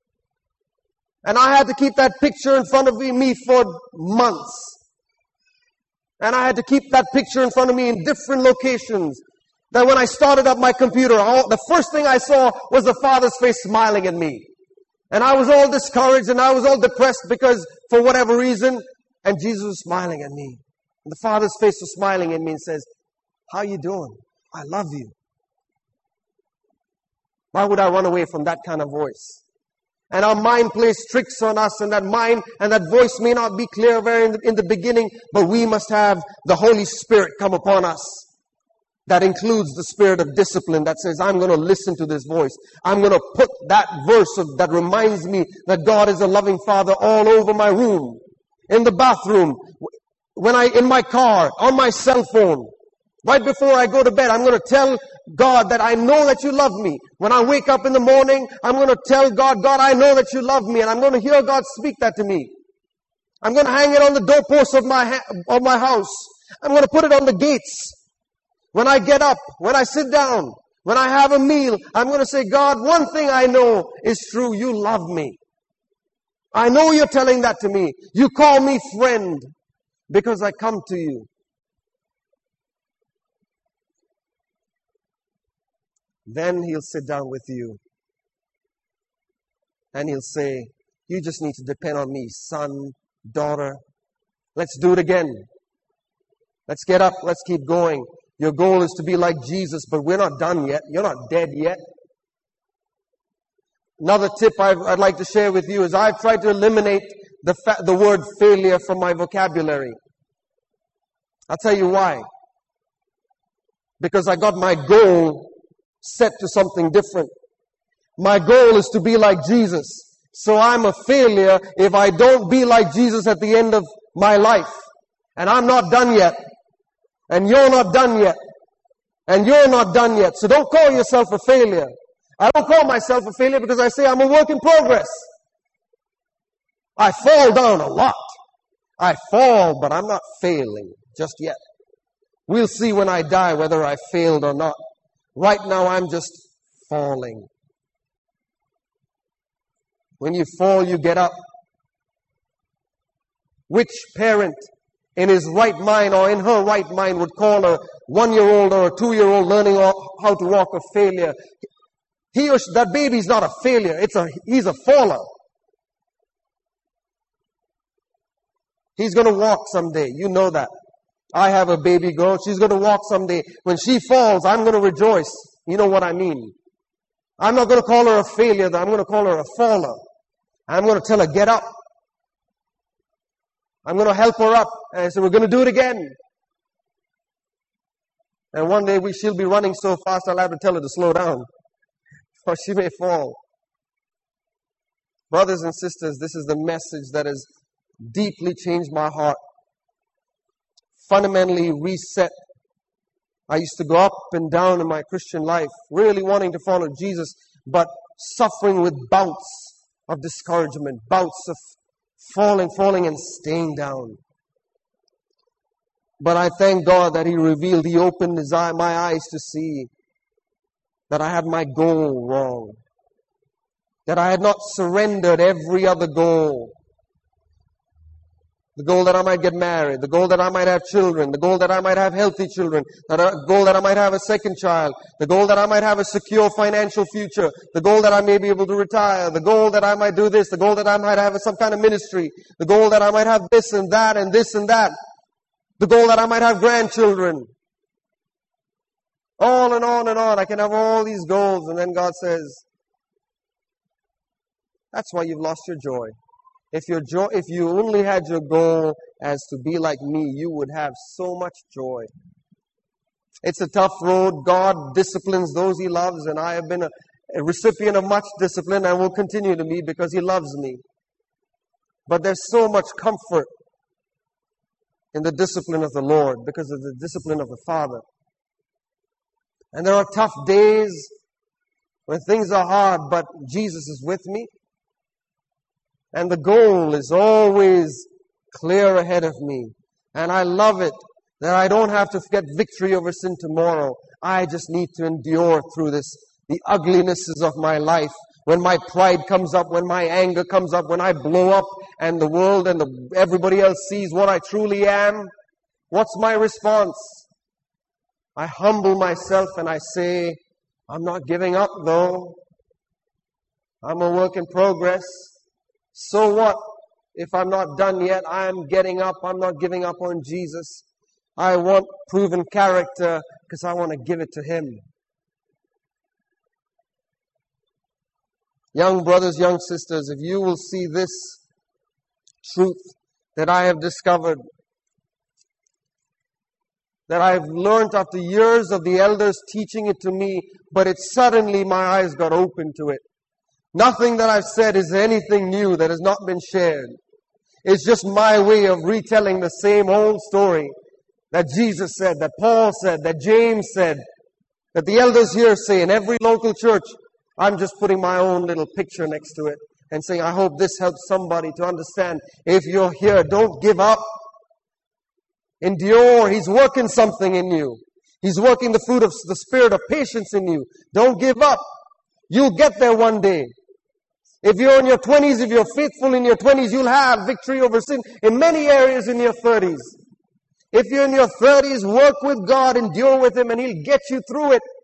And I had to keep that picture in front of me for months. And I had to keep that picture in front of me in different locations. That when I started up my computer, the first thing I saw was the Father's face smiling at me. And I was all discouraged and I was all depressed because, for whatever reason, and Jesus was smiling at me. And the Father's face was smiling at me and says, how you doing? I love you. Why would I run away from that kind of voice? And our mind plays tricks on us, and that mind and that voice may not be clear in the beginning, but we must have the Holy Spirit come upon us. That includes the spirit of discipline that says, I'm going to listen to this voice. I'm going to put that verse that reminds me that God is a loving Father all over my room, in the bathroom, in my car, on my cell phone. Right before I go to bed, I'm going to tell God that I know that you love me. When I wake up in the morning, I'm going to tell God, God, I know that you love me. And I'm going to hear God speak that to me. I'm going to hang it on the doorpost of my house. I'm going to put it on the gates. When I get up, when I sit down, when I have a meal, I'm going to say, God, one thing I know is true. You love me. I know you're telling that to me. You call me friend because I come to you. Then He'll sit down with you and He'll say, you just need to depend on me, son, daughter. Let's do it again. Let's get up. Let's keep going. Your goal is to be like Jesus, but we're not done yet. You're not dead yet. Another tip I'd like to share with you is I've tried to eliminate the word failure from my vocabulary. I'll tell you why. Because I got my goal set to something different. My goal is to be like Jesus. So I'm a failure if I don't be like Jesus at the end of my life. And I'm not done yet. And you're not done yet. And you're not done yet. So don't call yourself a failure. I don't call myself a failure because I say I'm a work in progress. I fall down a lot. I fall, but I'm not failing just yet. We'll see when I die whether I failed or not. Right now I'm just falling. When you fall, you get up. Which parent in his right mind or in her right mind would call a 1-year-old or a 2-year-old learning how to walk a failure? That baby's not a failure. He's a faller. He's going to walk someday. You know that. I have a baby girl. She's going to walk someday. When she falls, I'm going to rejoice. You know what I mean. I'm not going to call her a failure. I'm going to call her a faller. I'm going to tell her, get up. I'm going to help her up. And I said, we're going to do it again. And one day she'll be running so fast, I'll have to tell her to slow down. Or she may fall. Brothers and sisters, this is the message that has deeply changed my heart. Fundamentally reset. I used to go up and down in my Christian life, really wanting to follow Jesus, but suffering with bouts of discouragement, bouts of falling and staying down. But I thank God that He opened my eyes to see that I had my goal wrong. That I had not surrendered every other goal. The goal that I might get married, the goal that I might have children, the goal that I might have healthy children, the goal that I might have a second child, the goal that I might have a secure financial future, the goal that I may be able to retire, the goal that I might do this, the goal that I might have some kind of ministry, the goal that I might have this and that and this and that, the goal that I might have grandchildren. On and on and on. I can have all these goals, and then God says, that's why you've lost your joy. If you only had your goal as to be like me, you would have so much joy. It's a tough road. God disciplines those He loves, and I have been a recipient of much discipline and will continue to be because He loves me. But there's so much comfort in the discipline of the Lord because of the discipline of the Father. And there are tough days when things are hard, but Jesus is with me. And the goal is always clear ahead of me. And I love it that I don't have to get victory over sin tomorrow. I just need to endure through the uglinesses of my life. When my pride comes up, when my anger comes up, when I blow up and the world and everybody else sees what I truly am, what's my response? I humble myself and I say, I'm not giving up though. I'm a work in progress. So what? If I'm not done yet, I'm getting up. I'm not giving up on Jesus. I want proven character because I want to give it to Him. Young brothers, young sisters, if you will see this truth that I have discovered, that I've learned after years of the elders teaching it to me, but suddenly my eyes got open to it. Nothing that I've said is anything new that has not been shared. It's just my way of retelling the same old story that Jesus said, that Paul said, that James said, that the elders here say in every local church. I'm just putting my own little picture next to it and saying, I hope this helps somebody to understand. If you're here, don't give up. Endure. He's working something in you. He's working the fruit of the spirit of patience in you. Don't give up. You'll get there one day. If you're in your 20s, if you're faithful in your 20s, you'll have victory over sin in many areas in your 30s. If you're in your 30s, work with God, endure with Him, and He'll get you through it.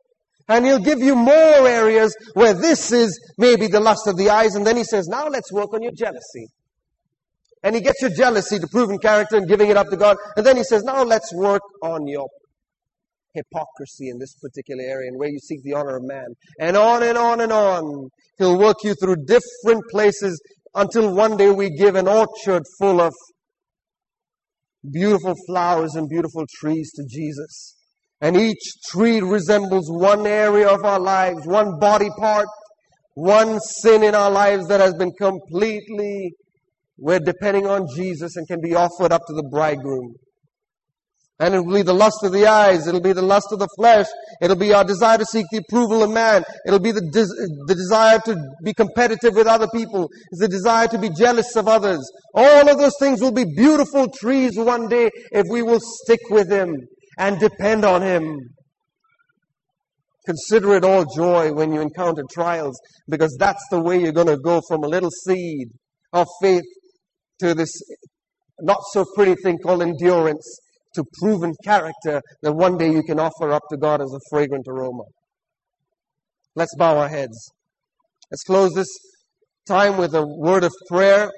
And He'll give you more areas where this is maybe the lust of the eyes. And then He says, now let's work on your jealousy. And He gets your jealousy to proven character and giving it up to God. And then He says, now let's work on your hypocrisy in this particular area and where you seek the honor of man. And on and on and on. He'll work you through different places until one day we give an orchard full of beautiful flowers and beautiful trees to Jesus. And each tree resembles one area of our lives, one body part, one sin in our lives that has been completely, we're depending on Jesus and can be offered up to the bridegroom. And it will be the lust of the eyes. It'll be the lust of the flesh. It'll be our desire to seek the approval of man. It'll be the desire to be competitive with other people. It's the desire to be jealous of others. All of those things will be beautiful trees one day if we will stick with Him and depend on Him. Consider it all joy when you encounter trials, because that's the way you're going to go from a little seed of faith to this not so pretty thing called endurance, to proven character that one day you can offer up to God as a fragrant aroma. Let's bow our heads. Let's close this time with a word of prayer.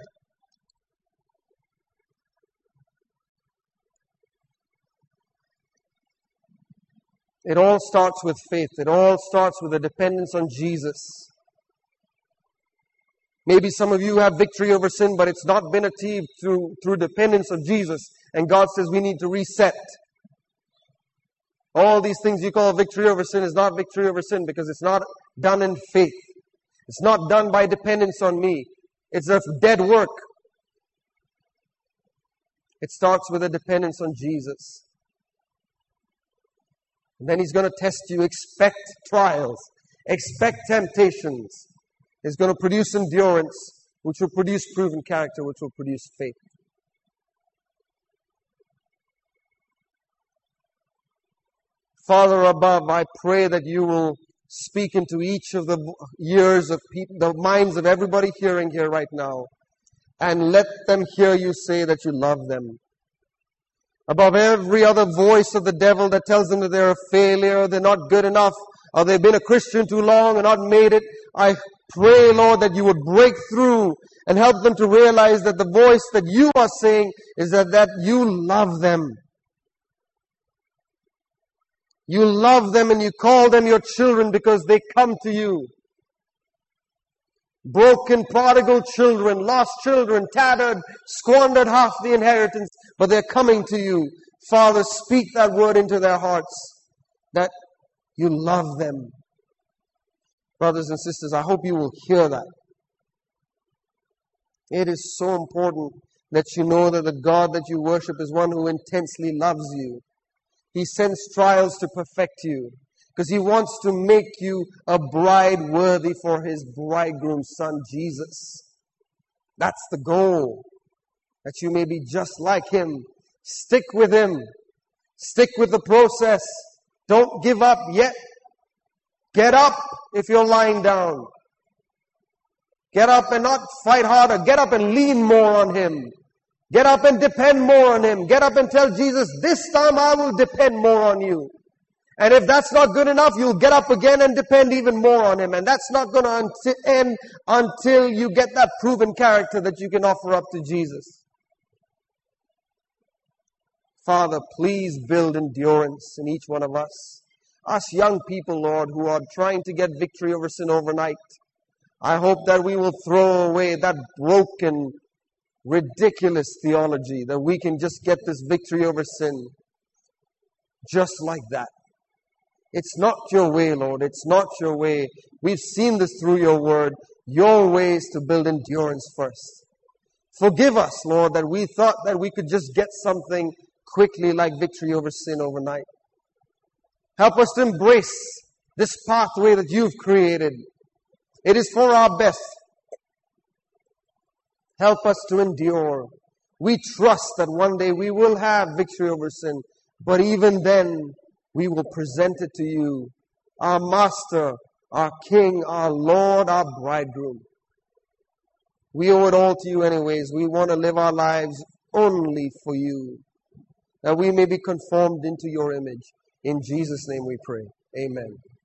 It all starts with faith. It all starts with a dependence on Jesus. Maybe some of you have victory over sin, but it's not been achieved through dependence on Jesus. And God says we need to reset. All these things you call victory over sin is not victory over sin because it's not done in faith. It's not done by dependence on me. It's a dead work. It starts with a dependence on Jesus. And then He's going to test you. Expect trials. Expect temptations. It's going to produce endurance, which will produce proven character, which will produce faith. Father above, I pray that You will speak into each of the ears of people, the minds of everybody hearing here right now, and let them hear You say that You love them. Above every other voice of the devil that tells them that they're a failure, they're not good enough, or they've been a Christian too long and not made it, I pray, Lord, that You would break through and help them to realize that the voice that You are saying is that You love them. You love them and You call them Your children because they come to You. Broken, prodigal children, lost children, tattered, squandered half the inheritance, but they're coming to You. Father, speak that word into their hearts, that You love them. Brothers and sisters, I hope you will hear that. It is so important that you know that the God that you worship is one who intensely loves you. He sends trials to perfect you because He wants to make you a bride worthy for His bridegroom son, Jesus. That's the goal, that you may be just like Him. Stick with Him. Stick with the process. Don't give up yet. Get up if you're lying down. Get up and not fight harder. Get up and lean more on Him. Get up and depend more on Him. Get up and tell Jesus, this time I will depend more on You. And if that's not good enough, you'll get up again and depend even more on Him. And that's not going to end until you get that proven character that you can offer up to Jesus. Father, please build endurance in each one of us. Us young people, Lord, who are trying to get victory over sin overnight. I hope that we will throw away that broken, ridiculous theology that we can just get this victory over sin just like that. It's not Your way, Lord. It's not Your way. We've seen this through Your word. Your way is to build endurance first. Forgive us, Lord, that we thought that we could just get something quickly like victory over sin overnight. Help us to embrace this pathway that You've created. It is for our best. Help us to endure. We trust that one day we will have victory over sin. But even then, we will present it to You, our Master, our King, our Lord, our Bridegroom. We owe it all to You anyways. We want to live our lives only for You, that we may be conformed into Your image. In Jesus' name we pray. Amen.